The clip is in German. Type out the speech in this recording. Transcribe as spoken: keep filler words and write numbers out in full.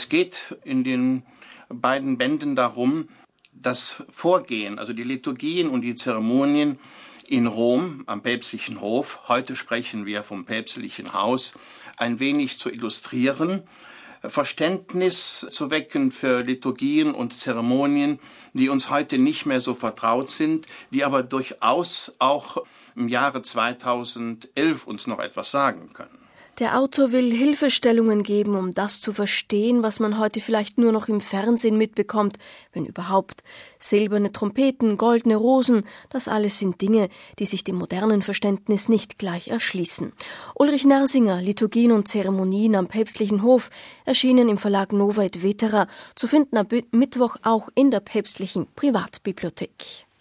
Es geht in den beiden Bänden darum, das Vorgehen, also die Liturgien und die Zeremonien in Rom am päpstlichen Hof, heute sprechen wir vom päpstlichen Haus, ein wenig zu illustrieren, Verständnis zu wecken für Liturgien und Zeremonien, die uns heute nicht mehr so vertraut sind, die aber durchaus auch im Jahre zweitausendelf uns noch etwas sagen können. Der Autor will Hilfestellungen geben, um das zu verstehen, was man heute vielleicht nur noch im Fernsehen mitbekommt, wenn überhaupt. Silberne Trompeten, goldene Rosen, das alles sind Dinge, die sich dem modernen Verständnis nicht gleich erschließen. Ulrich Nersinger, Liturgien und Zeremonien am päpstlichen Hof, erschienen im Verlag Nova et Vetera, zu finden am Mittwoch auch in der päpstlichen Privatbibliothek.